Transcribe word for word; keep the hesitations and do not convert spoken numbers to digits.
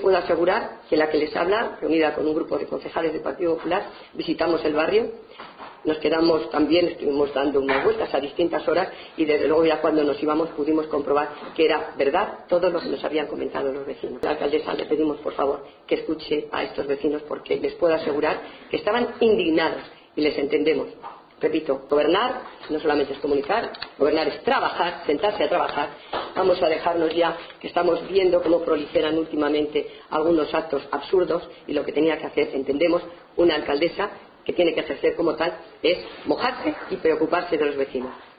puedo asegurar que la que les habla, reunida con un grupo de concejales del Partido Popular, visitamos el barrio, nos quedamos también, estuvimos dando unas vueltas a distintas horas y desde luego ya cuando nos íbamos pudimos comprobar que era verdad todo lo que nos habían comentado los vecinos. A la alcaldesa le pedimos por favor que escuche a estos vecinos porque les puedo asegurar que estaban indignados y les entendemos. Repito, gobernar no solamente es comunicar, gobernar es trabajar, sentarse a trabajar. Vamos a dejarnos ya, que estamos viendo cómo proliferan últimamente algunos actos absurdos y lo que tenía que hacer, entendemos, una alcaldesa que tiene que ejercer como tal es mojarse y preocuparse de los vecinos.